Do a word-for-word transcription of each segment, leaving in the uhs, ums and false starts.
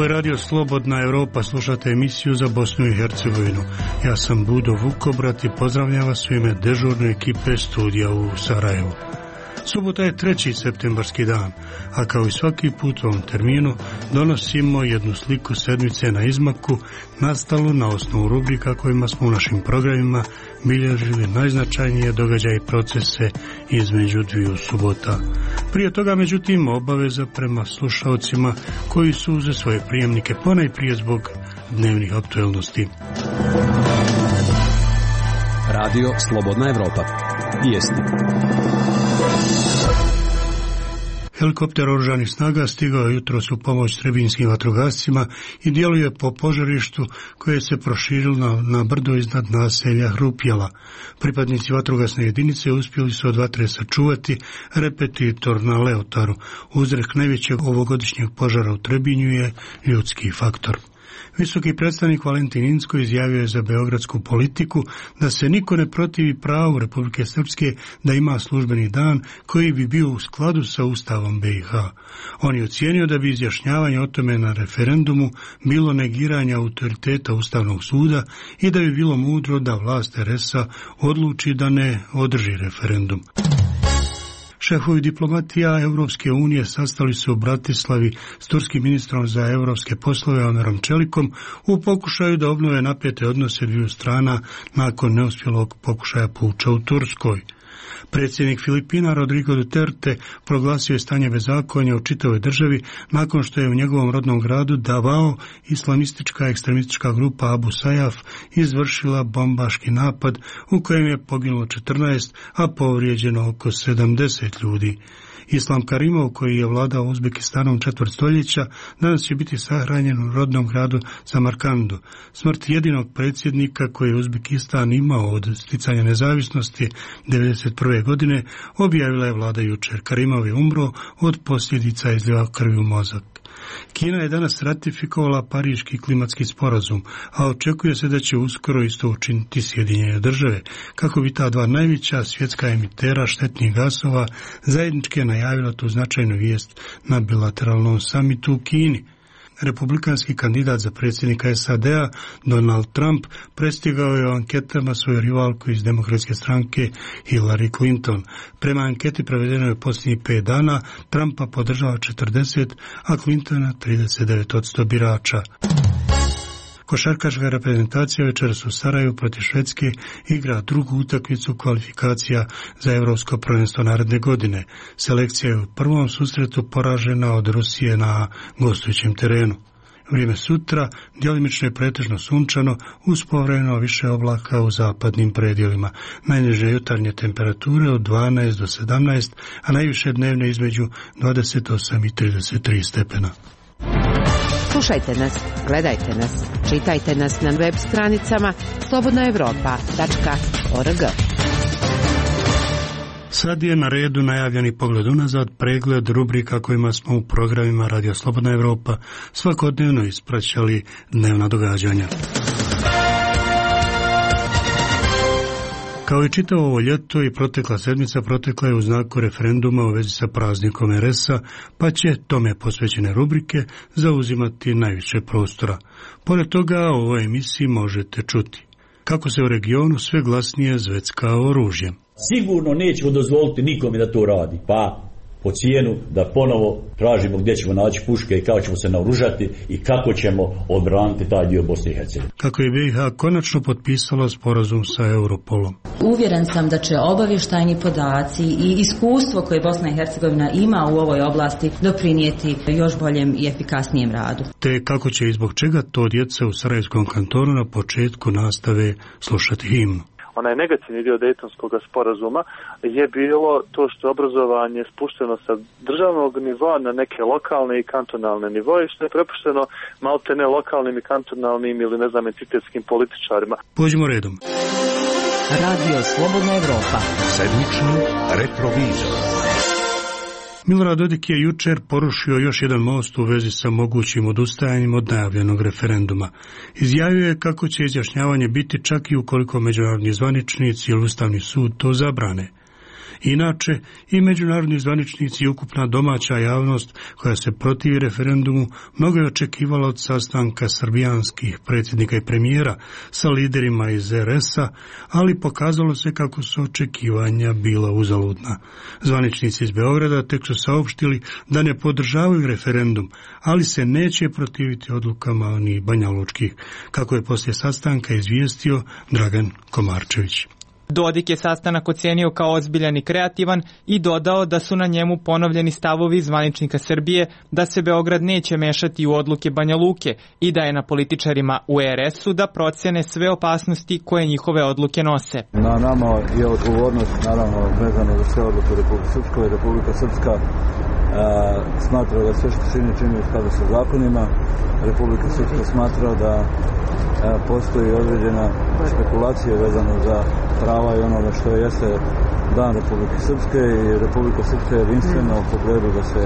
je Radio Slobodna Evropa, slušate emisiju za Bosnu i Hercegovinu. Ja sam Budo Vukobrat i pozdravljam vas u ime dežurne ekipe studija u Sarajevu. Subota je treći septembarski dan, a kao i svaki put u ovom terminu donosimo jednu sliku sedmice na izmaku, nastalu na osnovu rubrika kojima smo u našim programima bilježili najznačajnije događaje i procese između dviju subota. Prije toga, međutim, obaveza prema slušalcima koji su uze svoje prijemnike ponajprije zbog dnevnih aktuelnosti. Radio Slobodna Evropa. Vijesti. Helikopter oružanih snaga stigao je jutros u pomoć trebinjskim vatrogascima i djeluje po požarištu koje se proširilo na, na brdo iznad naselja Hrupjela. Pripadnici vatrogasne jedinice uspjeli su od vatre sačuvati repetitor na Leotaru. Uzrok najvećeg ovogodišnjeg požara u Trebinju je ljudski faktor. Visoki predstavnik Valentin Incko izjavio je za beogradsku politiku da se niko ne protivi pravu Republike Srpske da ima službeni dan koji bi bio u skladu sa Ustavom be i ha. On je ocijenio da bi izjašnjavanje o tome na referendumu bilo negiranje autoriteta Ustavnog suda i da bi bilo mudro da vlast er es a odluči da ne održi referendum. Šefovi diplomatija Europske unije sastali se u Bratislavi s turskim ministrom za europske poslove Omerom Čelikom u pokušaju da obnove napete odnose dviju strana nakon neuspjelog pokušaja puča u Turskoj. Predsjednik Filipina Rodrigo Duterte proglasio je stanje bezakonja u čitavoj državi nakon što je u njegovom rodnom gradu Davao islamistička ekstremistička grupa Abu Sayyaf izvršila bombaški napad u kojem je poginulo četrnaest, a povrijeđeno oko sedamdeset ljudi. Islam Karimov, koji je vladao Uzbekistanom četvrt stoljeća, danas će biti sahranjen u rodnom gradu Samarkandu. Smrt jedinog predsjednika koji je Uzbekistan imao od sticanja nezavisnosti devedeset prve godine objavila je vlada jučer. Karimov je umro od posljedica izljeva krvi u mozak. Kina je danas ratifikovala Pariški klimatski sporazum, a očekuje se da će uskoro isto učiniti Sjedinjene države, kako bi ta dva najveća svjetska emitera štetnih gasova zajednički najavila tu značajnu vijest na bilateralnom samitu u Kini. Republikanski kandidat za predsjednika es a de a Donald Trump prestigao je u anketama svoju rivalku iz demokratske stranke Hillary Clinton. Prema anketi provedenoj u posljednjih pet dana Trumpa podržava četrdeset, a Clintona trideset devet posto birača. Košarkaška reprezentacija večeras u Sarajevu protiv Švedske igra drugu utakmicu kvalifikacija za Europsko prvenstvo naredne godine. Selekcija je u prvom susretu poražena od Rusije na gostujućem terenu. Vrijeme sutra djelimično je pretežno sunčano uz povremeno više oblaka u zapadnim predjelima. Najniže jutarnje temperature od dvanaest do sedamnaest, a najviše dnevne između dvadeset osam i trideset tri stepena. Slušajte nas, gledajte nas, čitajte nas na web stranicama slobodna evropa tačka org. Sad je na redu najavljeni pogled unazad, pregled rubrika kojima smo u programima Radio Slobodna Evropa svakodnevno ispraćali dnevna događanja. Kao i čitavo ovo ljeto i protekla sedmica protekla je u znaku referenduma u vezi sa praznikom er es a, pa će tome posvećene rubrike zauzimati najviše prostora. Pored toga, u ovoj emisiji možete čuti kako se u regionu sve glasnije zvecka oružjem. Sigurno nećemo dozvoliti nikome da to radi, pa po cijenu da ponovo tražimo gdje ćemo naći puške i kako ćemo se naoružati i kako ćemo odbraniti taj dio Bosne i Hercegovine. Kako je be i ha konačno potpisala sporazum sa Europolom. Uvjeren sam da će obavještajni podaci i iskustvo koje Bosna i Hercegovina ima u ovoj oblasti doprinijeti još boljem i efikasnijem radu. Te kako će i zbog čega to djeca u Sarajevskom kantonu na početku nastave slušati himnu. Onaj negativni dio Dejtonskog sporazuma je bilo to što je obrazovanje spušteno sa državnog nivoa na neke lokalne i kantonalne nivoje, što je prepušteno maltene lokalnim i kantonalnim ili ne znam entitetskim političarima. Pođimo redom. Radio Slobodna Evropa. Sedmični retrovizor. Milorad Dodik je jučer porušio još jedan most u vezi sa mogućim odustajanjem od najavljenog referenduma. Izjavio je kako će izjašnjavanje biti čak i ukoliko međunarodni zvaničnici ili Ustavni sud to zabrane. Inače, i međunarodni zvaničnici i ukupna domaća javnost koja se protivi referendumu mnogo je očekivala od sastanka srbijanskih predsjednika i premijera sa liderima iz er es a, ali pokazalo se kako su očekivanja bila uzaludna. Zvaničnici iz Beograda tek su saopštili da ne podržavaju referendum, ali se neće protiviti odlukama ni banjalučkih, kako je poslije sastanka izvijestio Dragan Komarčević. Dodik je sastanak ocenio kao ozbiljan i kreativan i dodao da su na njemu ponovljeni stavovi zvaničnika Srbije da se Beograd neće mešati u odluke Banja Luke i da je na političarima u er es u da procene sve opasnosti koje njihove odluke nose. Na nama je odgovornost, naravno, vezano za sve odluke Republike Srpske i Republika Srpska e, smatra da sve što čini, čini u skladu sa zakonima. Republika Srpska smatra da e, postoji određena spekulacija vezano za prava i onoga što jeste dan Republike Srpske i Republika Srpska je jedinstvena u pogledu da se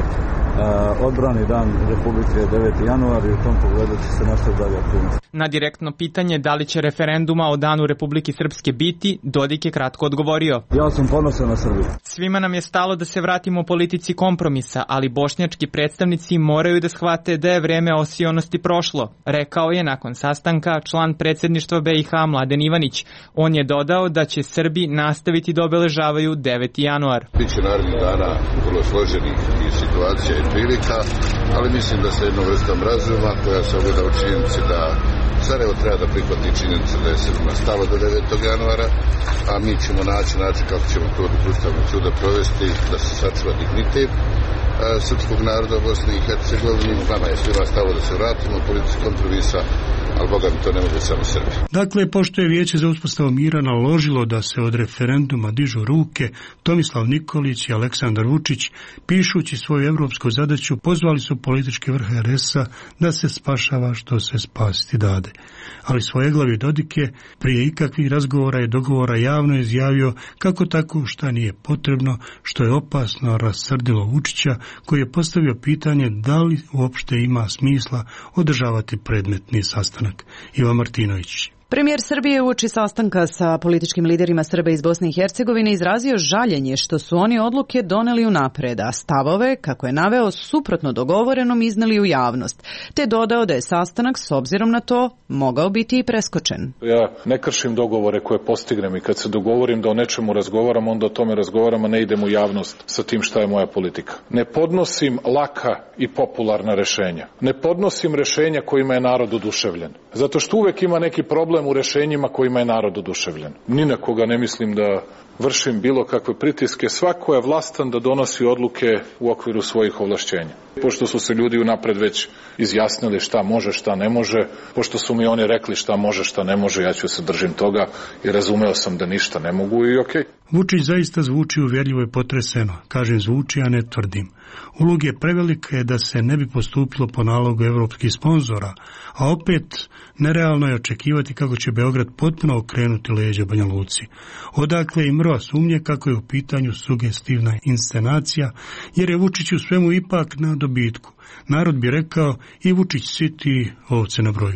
a, odbrani dan Republike deveti januar i u tom pogledu će se nastaviti dalje aktivnosti. Na direktno pitanje da li će referenduma o danu Republike Srpske biti, Dodik je kratko odgovorio. Ja sam ponosan na Srbiju. Svima nam je stalo da se vratimo politici kompromisa, ali bošnjački predstavnici moraju da shvate da je vreme osionosti prošlo, rekao je nakon sastanka član predsjedništva be i ha Mladen Ivanić. On je dodao da će Srbi nastaviti da obeležavaju deveti januar. Biće narednih dana vrlo složenih i situacija i prilika, ali mislim da sa jednom vrstom razuma koja se ogleda u činjenici da Sarajevo treba da prihvati činjenicu da je Srbima stalo do devetog januara, a mi ćemo naći način kako ćemo to od Ustavnog suda provesti, da se sačuva dignitet srpskog naroda u Bosni i Hercegovini. Nama je svima stalo da se vratimo u politici kompromisa, ali Boga mi to ne mogu samo Srbi. Dakle, pošto je Vijeće za uspostavu mira naložilo da se od referenduma dižu ruke, Tomislav Nikolić i Aleksandar Vučić, pišući svoju evropsku zadaću, pozvali su politički vrh er es a da se spašava što se spasiti dade. Ali svojeglavi Dodik je prije ikakvih razgovora i dogovora javno izjavio kako tako šta nije potrebno, što je opasno rasrdilo Vučića, koji je postavio pitanje da li uopšte ima smisla održavati predmetni sastanak. Ivan Martinović. Premijer Srbije uoči sastanka sa političkim liderima Srba iz Bosne i Hercegovine izrazio žaljenje što su oni odluke doneli unapred, a stavove, kako je naveo, suprotno dogovorenom izneli u javnost, te dodao da je sastanak s obzirom na to mogao biti i preskočen. Ja ne kršim dogovore koje postignem i kad se dogovorim da o nečemu razgovaram, onda o tome razgovaram, a ne idem u javnost sa tim šta je moja politika. Ne podnosim laka i popularna rešenja. Ne podnosim rešenja kojima je narod oduševljen. Zato što uvek ima neki problem u rešenjima kojima je narod oduševljen. Ni na koga ne mislim da vršim bilo kakve pritiske. Svako je vlastan da donosi odluke u okviru svojih ovlašćenja. Pošto su se ljudi unapred već izjasnili šta može, šta ne može, pošto su mi oni rekli šta može, šta ne može, ja ću se držim toga i razumeo sam da ništa ne mogu i okej. Vučić zaista zvuči uvjerljivo i potreseno. Kažem zvuči, a ne tvrdim. Ulog je prevelike da se ne bi postupilo po nalogu evropskih sponzora, a opet nerealno je očekivati kako će Beograd potpuno okrenuti leđa Banja Luci. Odakle i mrva sumnje kako je u pitanju sugestivna inscenacija, jer je Vučić u svemu ipak na dobitku. Narod bi rekao i Vučić siti ovce na broju.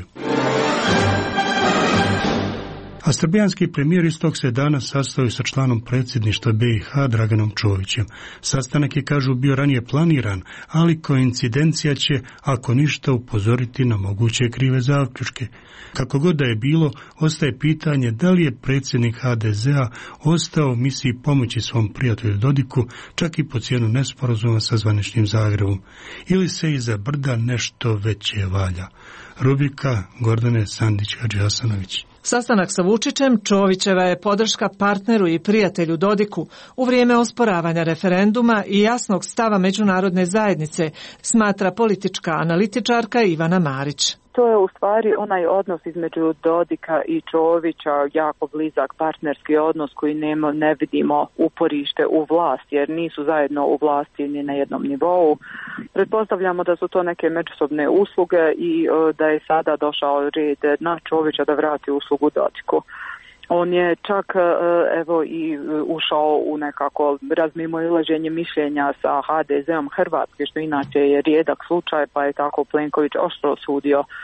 A srbijanski premijer istog se danas sastao sa članom predsjedništva be i ha Draganom Čovićem. Sastanak je, kažu, bio ranije planiran, ali koincidencija će, ako ništa, upozoriti na moguće krive zaključke. Kako god da je bilo, ostaje pitanje da li je predsjednik ha de ze a ostao u misiji pomoći svom prijatelju Dodiku, čak i po cijenu nesporazuma sa zvaničnim Zagrebom, ili se iza brda nešto veće valja. Rubrika Gordane Sandić-Hadžihasanović. Sastanak sa Vučićem Čovićeva je podrška partneru i prijatelju Dodiku u vrijeme osporavanja referenduma i jasnog stava međunarodne zajednice, smatra politička analitičarka Ivana Marić. To je u stvari onaj odnos između Dodika i Čovića, jako blizak partnerski odnos koji nema, ne vidimo uporište u vlasti, jer nisu zajedno u vlasti ni na jednom nivou. Pretpostavljamo da su to neke međusobne usluge i da je sada došao red na Čovića da vrati uslugu Dodiku. On je čak evo i ušao u nekako razmimoilaženje mišljenja sa ha de ze om Hrvatske, što inače je rijedak slučaj, pa je tako Plenković oštro osudio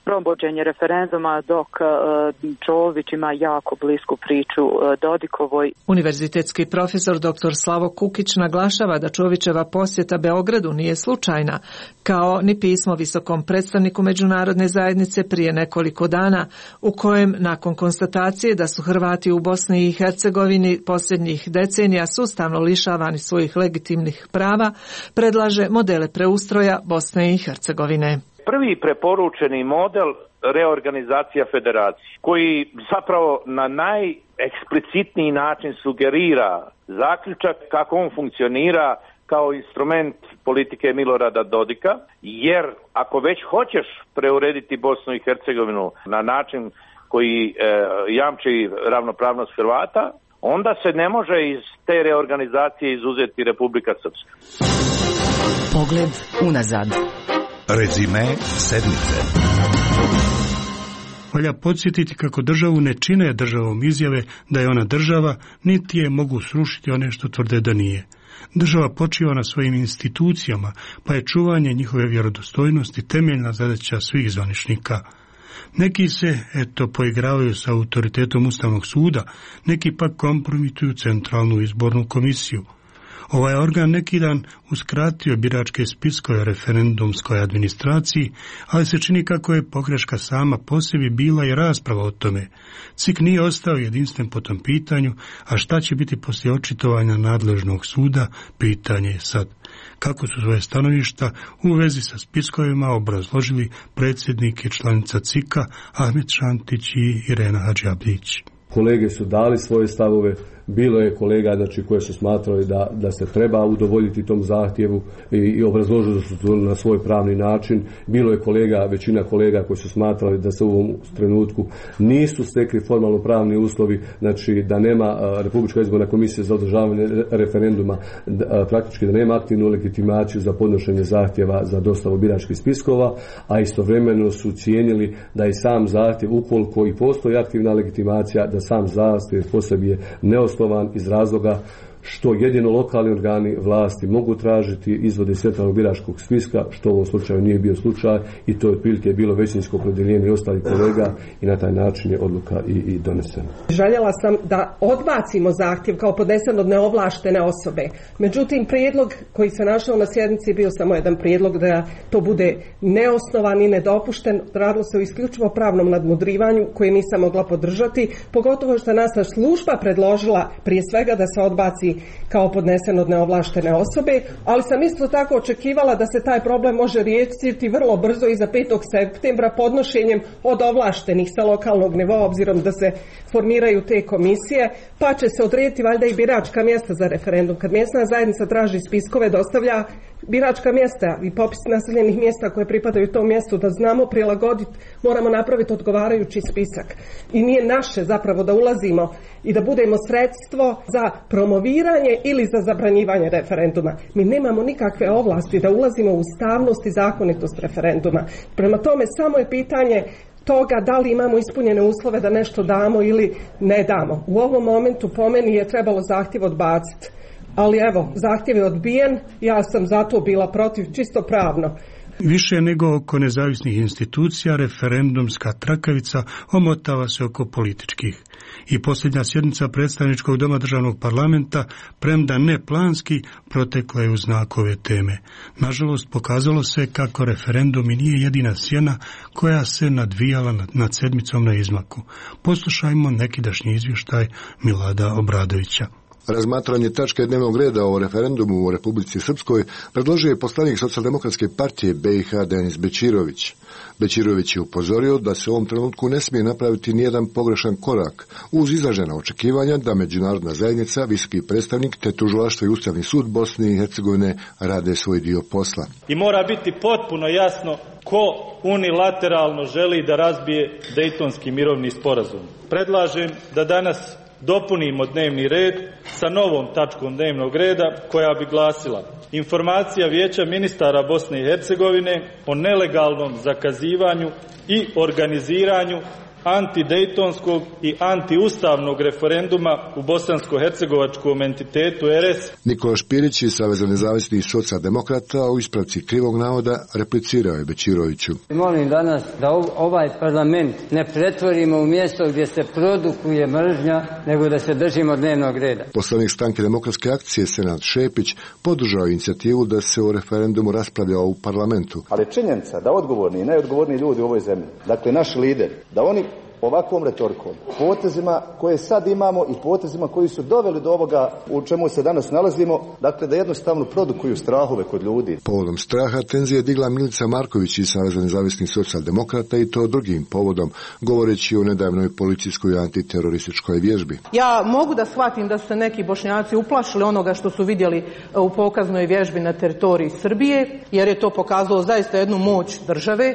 provođenje referenduma, dok Čović ima jako blisku priču Dodikovoj. Univerzitetski profesor dr. Slavo Kukić naglašava da Čovićeva posjeta Beogradu nije slučajna, kao ni pismo visokom predstavniku međunarodne zajednice prije nekoliko dana, u kojem nakon konstatacije da su Hrvati u Bosni i Hercegovini posljednjih decenija sustavno lišavani svojih legitimnih prava, predlaže modele preustroja Bosne i Hercegovine. Prvi preporučeni model reorganizacija federacije, koji zapravo na najeksplicitniji način sugerira zaključak kako on funkcionira kao instrument politike Milorada Dodika, jer ako već hoćeš preurediti Bosnu i Hercegovinu na način koji e, jamči ravnopravnost Hrvata, onda se ne može iz te reorganizacije izuzeti Republika Srpska. Pogled unazad. Rezime sedmice. Valja podsjetiti kako državu ne čine državom izjave da je ona država, niti je mogu srušiti one što tvrde da nije. Država počiva na svojim institucijama, pa je čuvanje njihove vjerodostojnosti temeljna zadaća svih zvaničnika. Neki se, eto, poigravaju sa autoritetom Ustavnog suda, neki pak kompromituju centralnu izbornu komisiju. Ovaj organ neki dan uskratio biračke spiskove referendumskoj administraciji, ali se čini kako je pogreška sama po sebi bila i rasprava o tome. C I K nije ostao jedinstven po tom pitanju, a šta će biti poslije očitovanja nadležnog suda, pitanje je sad. Kako su svoje stanovišta u vezi sa spiskovima obrazložili predsjednik i članica C I K-a Ahmet Šantić i Irena Hadžiabdić. Kolege su dali svoje stavove, bilo je kolega znači, koje su smatrali da, da se treba udovoljiti tom zahtjevu i, i obrazložili su to na svoj pravni način. Bilo je kolega, većina kolega koji su smatrali da se u ovom trenutku nisu stekli formalno pravni uslovi, znači da nema a, Republička izborna komisija za održavanje referenduma, da, a, praktički da nema aktivnu legitimaciju za podnošenje zahtjeva za dostavu biračkih spiskova, a istovremeno su cijenili da i sam zahtjev, ukoliko i postoji aktivna legitimacija, da sam zahtjev po sebi je neosnovan iz razloga što jedino lokalni organi vlasti mogu tražiti izvode centralnog biračkog spiska, što u ovom slučaju nije bio slučaj i to je otprilike bilo većinsko opredjeljenje i ostalih kolega i na taj način je odluka i, i donesena. Željela sam da odbacimo zahtjev kao podnesen od neovlaštene osobe. Međutim, prijedlog koji se našao na sjednici bio samo jedan prijedlog da to bude neosnovan i nedopušten. Radilo se o isključivo pravnom nadmudrivanju koje nisam mogla podržati, pogotovo što nas služba predložila prije svega da se odbaci kao podnesen od neovlaštene osobe, ali sam isto tako očekivala da se taj problem može riješiti vrlo brzo i za petog septembra podnošenjem od ovlaštenih sa lokalnog nivoa, obzirom da se formiraju te komisije, pa će se odrediti valjda i biračka mjesta za referendum. Kad mjesna zajednica traži spiskove, dostavlja biračka mjesta i popis naseljenih mjesta koje pripadaju tom mjestu, da znamo prilagoditi, moramo napraviti odgovarajući spisak. I nije naše zapravo da ulazimo i da budemo sredstvo za promoviranje ili za zabranjivanje referenduma. Mi nemamo nikakve ovlasti da ulazimo u ustavnost i zakonitost referenduma. Prema tome, samo je pitanje toga da li imamo ispunjene uslove da nešto damo ili ne damo. U ovom momentu po meni je trebalo zahtjev odbaciti. Ali evo, zahtjev je odbijen, ja sam zato bila protiv, čisto pravno. Više nego oko nezavisnih institucija, referendumska trakavica omotava se oko političkih. I posljednja sjednica predstavničkog doma državnog parlamenta, premda ne planski, protekla je u znak ove teme. Nažalost, pokazalo se kako referendum i nije jedina sjena koja se nadvijala nad, nad sedmicom na izmaku. Poslušajmo nekidašnji izvještaj Milada Obradovića. Razmatranje tačke dnevnog reda o referendumu u Republici Srpskoj predložio je poslanik Socijaldemokratske partije B i H Denis Bećirović. Bećirović je upozorio da se u ovom trenutku ne smije napraviti nijedan pogrešan korak, uz izražena očekivanja da međunarodna zajednica, visoki predstavnik te tužilaštvo i Ustavni sud Bosne i Hercegovine rade svoj dio posla. I mora biti potpuno jasno ko unilateralno želi da razbije Dejtonski mirovni sporazum. Predlažem da danas dopunimo dnevni red sa novom tačkom dnevnog reda koja bi glasila: informacija Vijeća ministara Bosne i Hercegovine o nelegalnom zakazivanju i organiziranju antidejtonskog i antiustavnog referenduma u bosansko-hercegovačkom entitetu R S. Nikola Špirić iz Saveza nezavisnih socijaldemokrata u ispravci krivog navoda replicirao je Bečiroviću. Molim danas da ovaj parlament ne pretvorimo u mjesto gdje se produkuje mržnja, nego da se držimo dnevnog reda. Poslanik Stranke demokratske akcije Senad Šepić podržao inicijativu da se o referendumu raspravlja u parlamentu. Ali činjenica da odgovorni i najodgovorniji ljudi u ovoj zemlji, dakle naši lideri, da oni ovakvom retorikom, potezima koje sad imamo i potezima koji su doveli do ovoga u čemu se danas nalazimo, dakle da jednostavno produkuju strahove kod ljudi. Povodom straha tenzije je digla Milica Marković iz Saveza nezavisnih socijaldemokrata i to drugim povodom, govoreći o nedavnoj policijskoj antiterorističkoj vježbi. Ja mogu da shvatim da su se neki Bošnjaci uplašili onoga što su vidjeli u pokaznoj vježbi na teritoriji Srbije, jer je to pokazalo zaista jednu moć države.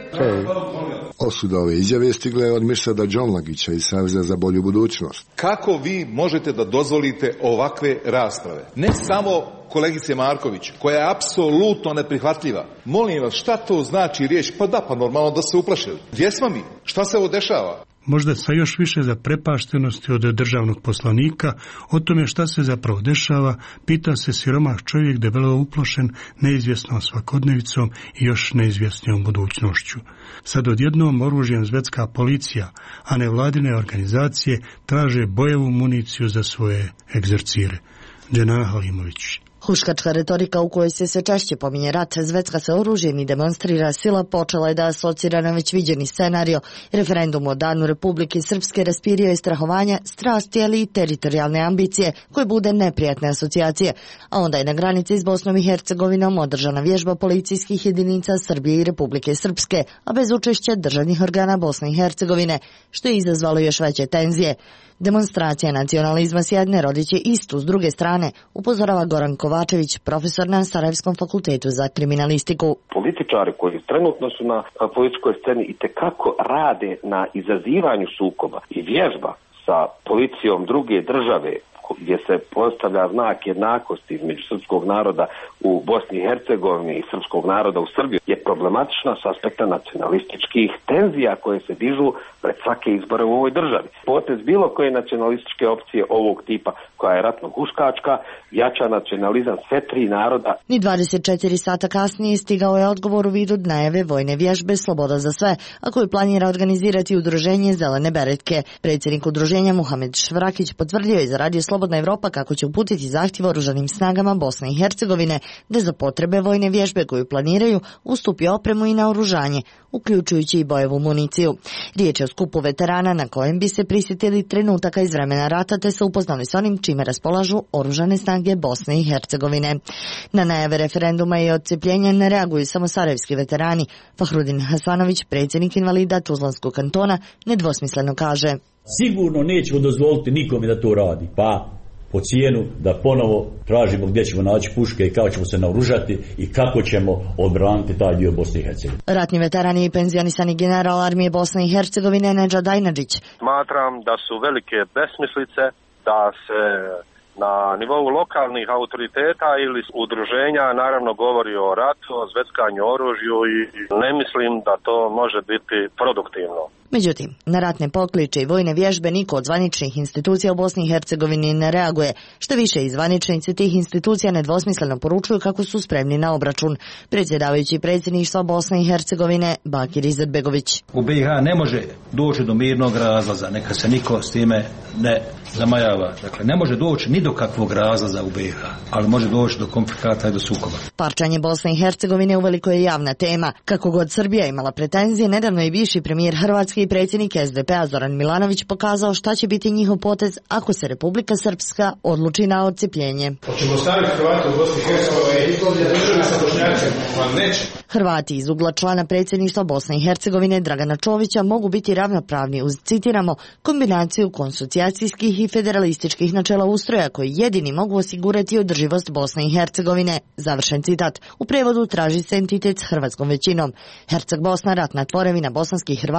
Osuda ove izjave stigla je od Mirsada Đonlagića iz Saveza za bolju budućnost. Kako vi možete da dozvolite ovakve rasprave? Ne samo kolegice Marković, koja je apsolutno neprihvatljiva. Molim vas, šta to znači riječ? Pa da, pa normalno da se uplašili. Gdje smo mi? Šta se ovo dešava? Možda sa još više zaprepaštenosti od državnog poslanika, o tome šta se zapravo dešava, pita se siromah čovjek debelo uplošen neizvjesnom svakodnevicom i još neizvjesnijom budućnošću. Sad odjednom oružjem zvetska policija, a nevladine organizacije traže bojevu municiju za svoje egzercire. Dženana Halimović. Huškačka retorika u kojoj se sve češće pominje rat, zvecka se oružjem i demonstrira sila počela je da asocira na već viđeni scenario. Referendum o danu Republike Srpske raspirio je strahovanja, strasti, ali i teritorijalne ambicije, koje bude neprijatne asocijacije. A onda je na granici s Bosnom i Hercegovinom održana vježba policijskih jedinica Srbije i Republike Srpske, a bez učešća državnih organa Bosne i Hercegovine, što je izazvalo još veće tenzije. Demonstracija nacionalizma s jedne rodiće istu s druge strane, upozorava Goran Kovačević, profesor na Sarajevskom fakultetu za kriminalistiku. Političari koji trenutno su na političkoj sceni i tekako rade na izazivanju sukoba i vježba sa policijom druge države, gdje se postavlja znak jednakosti između srpskog naroda u Bosni i Hercegovini i srpskog naroda u Srbiji, je problematična s aspekta nacionalističkih tenzija koje se dižu pred svake izbore u ovoj državi. Potez bilo koje nacionalističke opcije ovog tipa, koja je ratno huškačka, jača nacionalizam sve tri naroda. Ni dvadeset četiri sata kasnije stigao je odgovor u vidu najave vojne vježbe Sloboda za sve, a koju planira organizirati udruženje Zelene beretke. Predsjednik udruženja Muhamed Švrakić potvrdio je za radio Slobodna Evropa kako će uputiti zahtjev oružanim snagama Bosne i Hercegovine da za potrebe vojne vježbe koju planiraju ustupi opremu i naoružanje, uključujući i bojevu municiju. Riječ je o skupu veterana na kojem bi se prisjetili trenutaka iz vremena rata te se upoznali s onim čime raspolažu oružane snage Bosne i Hercegovine. Na najave referenduma i odcepljenja ne reaguju samo sarajevski veterani. Fahrudin Hasanović, predsjednik invalida Tuzlanskog kantona, nedvosmisleno kaže: Sigurno nećemo dozvoliti nikome da to radi, pa po cijenu da ponovo tražimo gdje ćemo naći puške i kako ćemo se naoružati i kako ćemo odbraniti taj dio Bosne i Hercegovine. Ratni veteran i penzionisani general armije Bosne i Hercegovine Nedžad Dajnadžić. Smatram da su velike besmislice da se na nivou lokalnih autoriteta ili udruženja naravno govori o ratu, o zveckanju oružju i ne mislim da to može biti produktivno. Međutim, na ratne pokliče i vojne vježbe niko od zvaničnih institucija u Bosni i Hercegovini ne reaguje. Što više, i zvaničnici tih institucija nedvosmisleno poručuju kako su spremni na obračun. Predsjedavajući predsjedništva Bosne i Hercegovine Bakir Izetbegović. U B i H ne može doći do mirnog razlaza, neka se niko s time ne zamajava. Dakle, ne može doći ni do kakvog razlaza u B i H, ali može doći do konflikata i do sukoba. Parčanje Bosne i Hercegovine uveliko je javna tema. Kako god Srbija imala pretenzije, nedavno je bivši premijer Hrvatske i predsjednik S D P-a Zoran Milanović pokazao šta će biti njihov potez ako se Republika Srpska odluči na odcepljenje. Hoćemo staviti Hrvate u Bosni i Hercegovini sa Bošnjacima? Pa neće. Hrvati iz ugla člana predsjedništva Bosne i Hercegovine Dragana Čovića mogu biti ravnopravni uz, citiramo, kombinaciju konsocijacijskih i federalističkih načela ustroja koji jedini mogu osigurati održivost Bosne i Hercegovine. Završen citat. U prevodu traži se entitet s hrvatskom većinom. Herceg Bosna, ratna tvorevina bosanskih Hrvata čiji su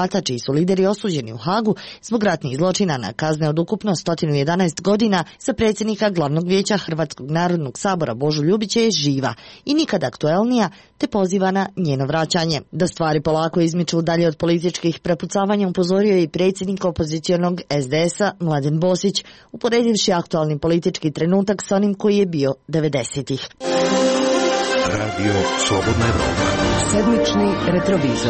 su lideri osuđeni u Hagu zbog ratnih zločina na kazne od ukupno sto jedanaest godina, sa predsjednika Glavnog vijeća Hrvatskog narodnog sabora Božu Ljubića je živa i nikad aktuelnija, te poziva na njeno vraćanje. Da stvari polako izmiču dalje od političkih prepucavanja upozorio je i predsjednik opozicionog S D S-a Mladen Bosić, uporedivši aktualni politički trenutak sa onim koji je bio devedesetih. Radio Slobodna Evropa. Sedmični retrovizor.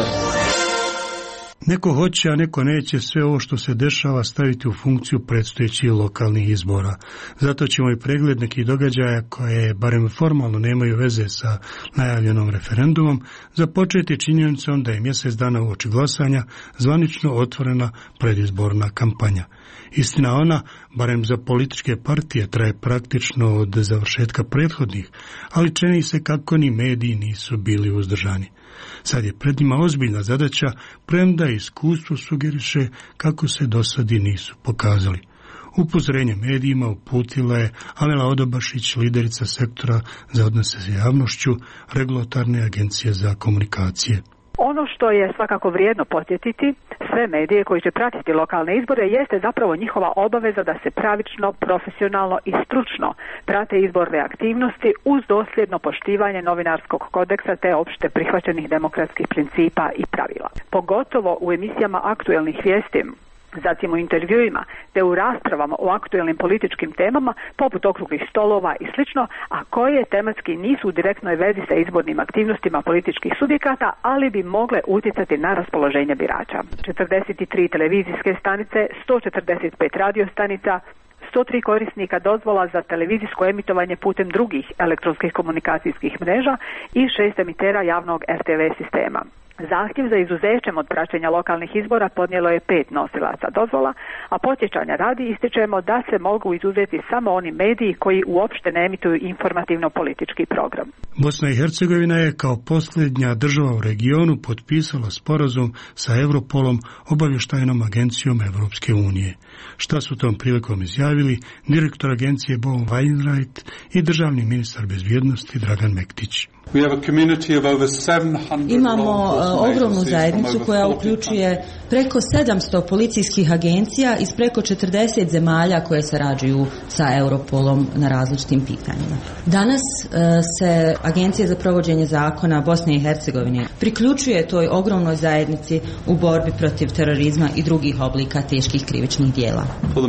Neko hoće, a neko neće sve ovo što se dešava staviti u funkciju predstojećih lokalnih izbora. Zato ćemo i pregled nekih događaja koje, barem formalno, nemaju veze sa najavljenom referendumom, započeti činjenicom da je mjesec dana uoči glasanja zvanično otvorena predizborna kampanja. Istina ona, barem za političke partije, traje praktično od završetka prethodnih, ali čini se kako ni mediji nisu bili uzdržani. Sad je pred njima ozbiljna zadaća, premda iskustvo sugeriše kako se dosadi nisu pokazali. Upozorenje medijima uputila je Alela Odobašić, liderica sektora za odnose s javnošću Regulatorne agencije za komunikacije. Ono što je svakako vrijedno podsjetiti sve medije koji će pratiti lokalne izbore jeste zapravo njihova obaveza da se pravično, profesionalno i stručno prate izborne aktivnosti uz dosljedno poštivanje novinarskog kodeksa te opšte prihvaćenih demokratskih principa i pravila. Pogotovo u emisijama aktuelnih vijesti, zatim u intervjuima te u raspravama o aktuelnim političkim temama poput okruglih stolova i slično, a koje tematski nisu u direktnoj vezi sa izbornim aktivnostima političkih subjekata, ali bi mogle utjecati na raspoloženje birača. četrdeset tri televizijske stanice, sto četrdeset pet radio stanica, sto tri korisnika dozvola za televizijsko emitovanje putem drugih elektronskih komunikacijskih mreža i šest emitera javnog R T V sistema. Zahtjev za izuzećem od praćenja lokalnih izbora podnijelo je pet nosilaca dozvola, a podsjećanja radi ističemo da se mogu izuzeti samo oni mediji koji uopšte ne emituju informativno-politički program. Bosna i Hercegovina je kao posljednja država u regionu potpisala sporazum sa Europolom, obavještajnom agencijom Evropske unije. Šta su tom prilikom izjavili direktor agencije Bo Wainwright i državni ministar bezbjednosti Dragan Mektić. Imamo ogromnu zajednicu koja uključuje preko sedamsto policijskih agencija iz preko četrdeset zemalja koje sarađuju sa Europolom na različitim pitanjima. Danas se Agencija za provođenje zakona Bosne i Hercegovine priključuje toj ogromnoj zajednici u borbi protiv terorizma i drugih oblika teških krivičnih djela.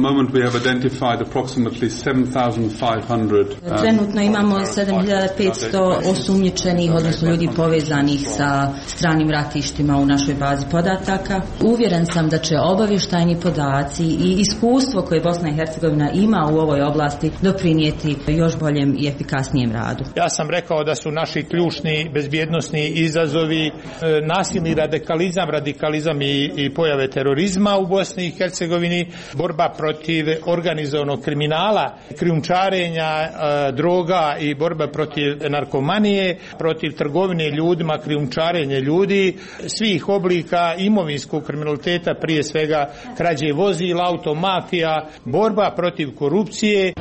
Trenutno imamo sedam hiljada petsto osumnjičenih, odnosno ljudi povezanih sa stranim ratištima u našoj bazi podataka. Uvjeren sam da će obavještajni podaci i iskustvo koje Bosna i Hercegovina ima u ovoj oblasti doprinijeti još boljem i efikasnijem radu. Ja sam rekao da su naši ključni bezbjednosni izazovi nasilni radikalizam, radikalizam i, i pojave terorizma u Bosni i Hercegovini, borba protiv organizovanog kriminala, krijumčarenja e, droga i borba protiv narkomanije, protiv trgovine ljudima, krijumčarenje ljudi, svih oblika imovinskog kriminaliteta, prije svega krađe vozila, automafija, borba protiv korupcije.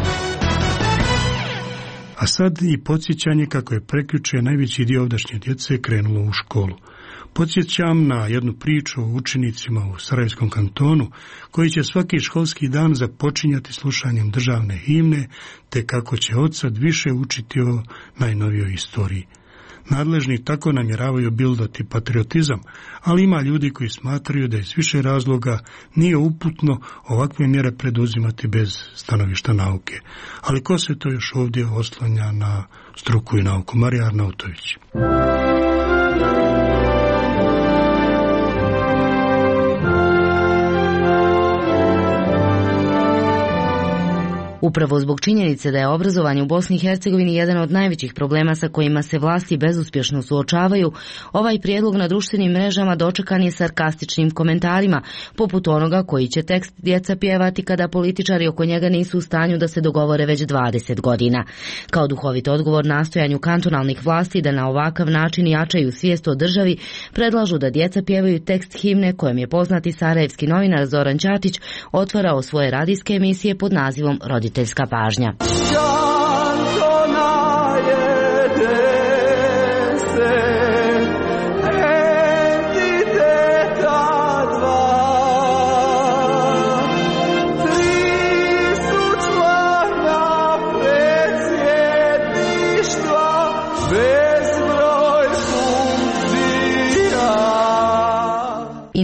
A sad i podsjećanje kako je prekjuče najveći dio ovdašnje djece krenulo u školu. Podsjećam na jednu priču o učenicima u Sarajevskom kantonu koji će svaki školski dan započinjati slušanjem državne himne, te kako će od sad više učiti o najnovijoj istoriji. Nadležni tako namjeravaju bildati patriotizam, ali ima ljudi koji smatraju da iz više razloga nije uputno ovakve mjere preduzimati bez stanovišta nauke. Ali ko se to još ovdje oslanja na struku i nauku? Marija Arnautović. Upravo zbog činjenice da je obrazovanje u Bosni i Hercegovini jedan od najvećih problema sa kojima se vlasti bezuspješno suočavaju, ovaj prijedlog na društvenim mrežama dočekan je sarkastičnim komentarima, poput onoga koji će tekst djeca pjevati kada političari oko njega nisu u stanju da se dogovore već dvadeset godina. Kao duhovit odgovor nastojanju kantonalnih vlasti da na ovakav način jačaju svijest o državi, predlažu da djeca pjevaju tekst himne kojem je poznati sarajevski novinar Zoran Ćatić otvarao svoje radijske emisije pod nazivom Roditeljska pažnja.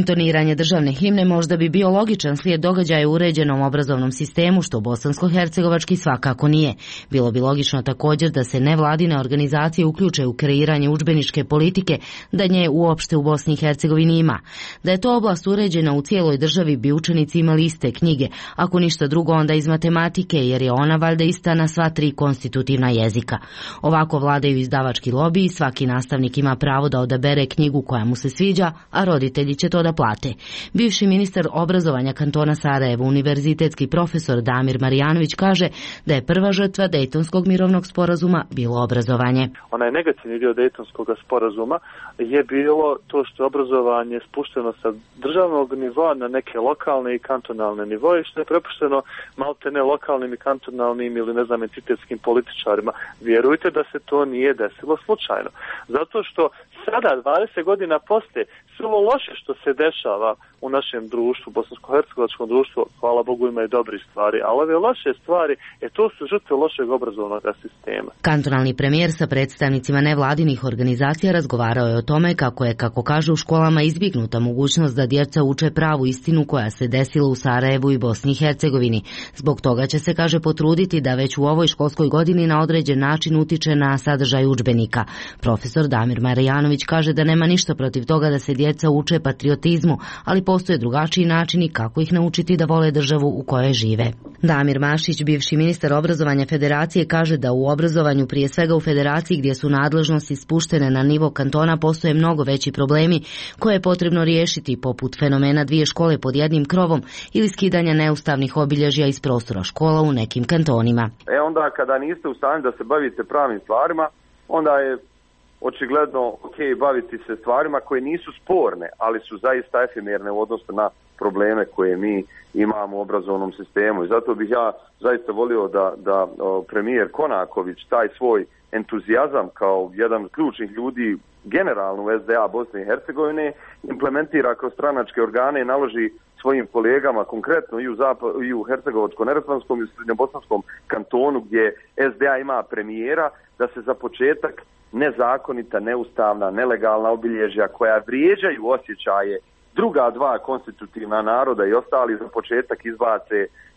Intoniranje državne himne možda bi bio logičan slijed događaja u uređenom obrazovnom sistemu, što bosansko-hercegovački svakako nije. Bilo bi logično također da se nevladine organizacije uključe u kreiranje udžbeničke politike, da nje uopšte u Bosni i Hercegovini ima. Da je to oblast uređena u cijeloj državi bi učenici imali iste knjige, ako ništa drugo onda iz matematike, jer je ona valjda ista na sva tri konstitutivna jezika. Ovako vladaju izdavački lobiji, svaki nastavnik ima pravo da odabere knjigu koja mu se sviđa, a roditelji će to da plate. Bivši ministar obrazovanja kantona Sarajevo, univerzitetski profesor Damir Marijanović kaže da je prva žrtva Dejtonskog mirovnog sporazuma bilo obrazovanje. Onaj negativni dio Dejtonskog sporazuma je bilo to što je obrazovanje spušteno sa državnog nivoa na neke lokalne i kantonalne nivoje, što je prepušteno malte ne lokalnim i kantonalnim ili ne znam entitetskim političarima. Vjerujte da se to nije desilo slučajno. Zato što sada, dvadeset godina poslije, sve ovo loše što se dešava u našem društvu, bosansko-hercegovačkom društvu, hvala Bogu ima i dobri stvari, ali ove loše stvari, e to su žrtve lošeg obrazovnog sistema. Kantonalni premijer sa predstavnicima nevladinih organizacija razgovarao je o tome kako je, kako kaže, u školama izbjegnuta mogućnost da djeca uče pravu istinu koja se desila u Sarajevu i Bosni i Hercegovini. Zbog toga će se, kaže, potruditi da već u ovoj školskoj godini na određen način utiče na sadržaj udžbenika. Profesor Damir Marijanović kaže da nema ništa protiv toga da se djeca uče patriotizmu, ali postoje drugačiji načini kako ih naučiti da vole državu u kojoj žive. Damir Mašić, bivši ministar obrazovanja federacije, kaže da u obrazovanju, prije svega u federaciji gdje su nadležnosti spuštene na nivo kantona, postoje mnogo veći problemi koje je potrebno riješiti, poput fenomena dvije škole pod jednim krovom ili skidanja neustavnih obilježja iz prostora škola u nekim kantonima. E onda kada niste u stanju da se bavite pravim stvarima, onda je očigledno ok baviti se stvarima koje nisu sporne, ali su zaista efemerne u odnosu na probleme koje mi imamo u obrazovnom sistemu. I zato bih ja zaista volio da, da o, premijer Konaković taj svoj entuzijazam kao jedan od ključnih ljudi generalno u S D A Bosne i Hercegovine implementira kroz stranačke organe i naloži svojim kolegama, konkretno i u, Zap- i u Hercegovačko-neretvanskom i u Srednjobosanskom kantonu gdje S D A ima premijera, da se za početak nezakonita, neustavna, nelegalna obilježja koja vrijeđaju osjećaje druga dva konstitutivna naroda i ostali za početak izbace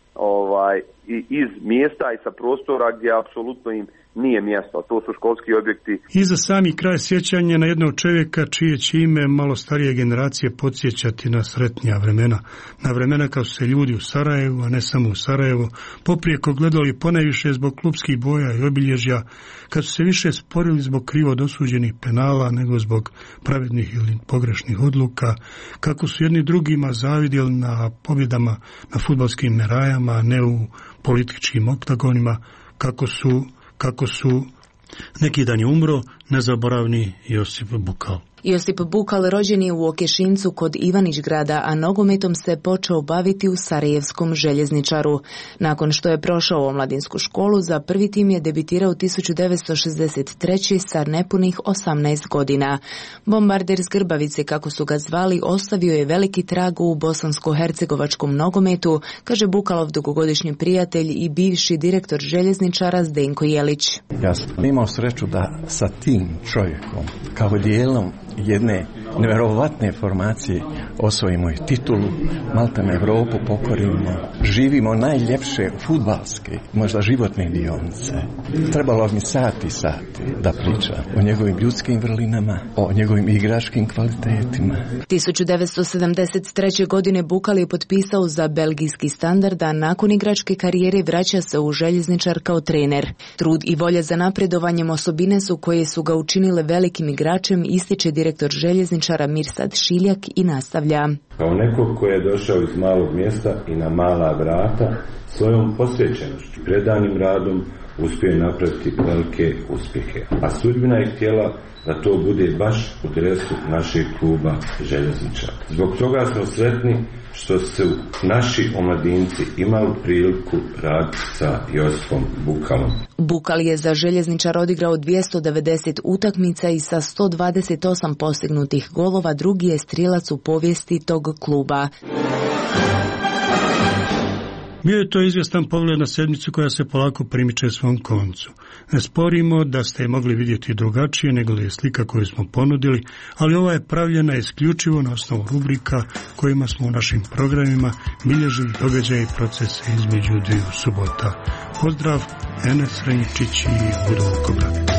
ovaj, iz mjesta i sa prostora gdje apsolutno im nije mjesto, to su školski objekti. I za sami kraj sjećanje na jednog čovjeka čije će ime malo starije generacije podsjećati na sretnija vremena. Na vremena kad su se ljudi u Sarajevu, a ne samo u Sarajevu, poprijeko gledali ponajviše zbog klupskih boja i obilježja, kad su se više sporili zbog krivo dosuđenih penala nego zbog pravednih ili pogrešnih odluka, kako su jedni drugima zavidjeli na pobjedama na fudbalskim merajama, a ne u političkim oktagonima, kako su kako su neki dan je umro nezaboravni Josip Bukal. Josip Bukal rođen je u Okešincu kod Ivanić-grada, a nogometom se počeo baviti u Sarajevskom Željezničaru. Nakon što je prošao omladinsku školu, za prvi tim je debitirao tisuću devetsto šezdeset treće. sa nepunih osamnaest godina. Bombarder s Grbavice, kako su ga zvali, ostavio je veliki trag u bosansko-hercegovačkom nogometu, kaže Bukalov dugogodišnji prijatelj i bivši direktor Željezničara Zdenko Jelić. Ja sam imao sreću da sa tim čovjekom, kao dijelom jedne nevjerovatne formacije, osvojimo i titulu, malta na Evropu pokorimo, živimo najljepše fudbalske, možda životne dionice. Trebalo mi sati sati da pričam o njegovim ljudskim vrlinama, o njegovim igračkim kvalitetima. tisuću devetsto sedamdeset treće. godine Bukal je potpisao za belgijski Standard, a nakon igračke karijere vraća se u Željezničar kao trener. Trud i volja za napredovanjem osobine su koje su ga učinile velikim igračem, ističe direktor Željezničara Mirsad Šiljak i nastavlja. Kao nekog koji je došao iz malog mjesta i na mala vrata, svojom posvećenošću, predanim radom uspije napraviti velike uspjehe. A sudbina je htjela da to bude baš u dresu našeg kluba Željezničara. Zbog toga smo sretni što su naši omladinci imali priliku raditi sa Josipom Bukalom. Bukal je za Željezničar odigrao dvjesto devedeset utakmica i sa sto dvadeset osam postignutih golova drugi je strijelac u povijesti tog kluba. Bio je to izvjestan pogled na sedmicu koja se polako primiče svom koncu. Ne sporimo da ste je mogli vidjeti drugačije nego li je slika koju smo ponudili, ali ova je pravljena isključivo na osnovu rubrika kojima smo u našim programima bilježili događaje i procese između dviju subota. Pozdrav, Enes Renjičić i Budo Vukobrad.